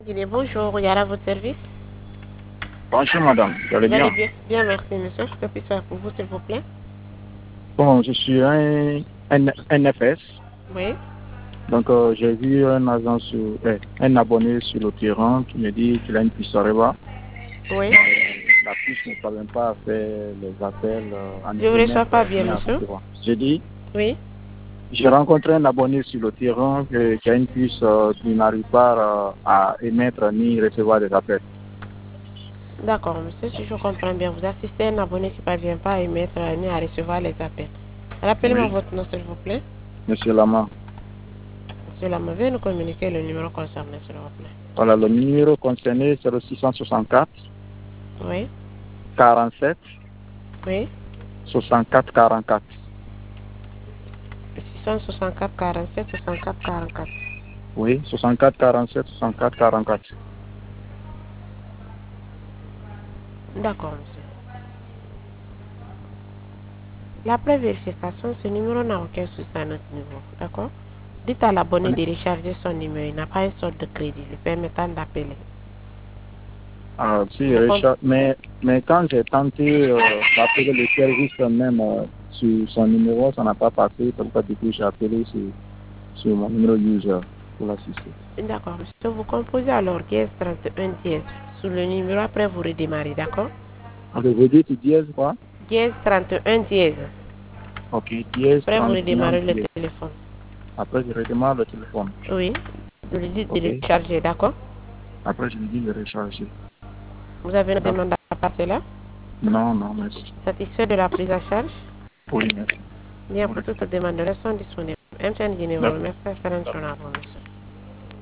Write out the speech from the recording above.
Guinée, bonjour, Yara, à votre service. Bonjour madame, vous allez Vous allez bien? bien? Bien, merci monsieur. Que puis-je faire pour vous, s'il vous plaît? Bon, je suis un NFS. Oui. Donc j'ai vu un agent un abonné sur le terrain qui me dit qu'il a une puce Areva. Oui. La puce ne parvient pas à faire les appels en Je ne vous reçois émettre pas bien, ni à monsieur. recevoir. J'ai dit, Oui. j'ai rencontré un abonné sur le terrain qui a une puce qui n'arrive pas à émettre ni recevoir des appels. D'accord, monsieur, si je comprends bien, vous assistez à un abonné qui ne parvient pas à émettre ni à recevoir les appels. Rappelez-moi Oui, votre nom, s'il vous plaît. monsieur Lama. Monsieur Lama, veuillez nous communiquer le numéro concerné, s'il vous plaît. Voilà, le numéro concerné, c'est le 664 Oui. 47 Oui. 64 44. 664 47 64 44. Oui, 64 47 64 44. D'accord, monsieur. Après vérification, ce numéro n'a aucun souci à notre niveau. D'accord? Dites à l'abonné de recharger son numéro. Il n'a pas une sorte de crédit lui permettant d'appeler. Ah, si, Vous comprenez? Richard, mais quand j'ai tenté d'appeler le service même sur son numéro, ça n'a pas passé. Comme ça, du coup, j'ai appelé sur mon numéro user pour l'assister. D'accord, monsieur. Vous composez alors dièse 31 dièse sur le numéro. Après, vous redémarrez. D'accord? Ok, vous dites dièse quoi? Dièse 31 dièse. Ok, dièse Après, vous 31 redémarrez le dièse. téléphone. Après, je redémarre le téléphone. Oui. Vous lui dites de Ok, recharger. D'accord? après, je lui dis de recharger. Vous avez une D'accord. demande à passer là? Non, non, merci. Satisfait de la prise en charge? Oui, merci. Bien, Oui. pour toute demande, restons disponibles. MTN Guinée vous D'accord. remercie. Excellente journée à vous, monsieur.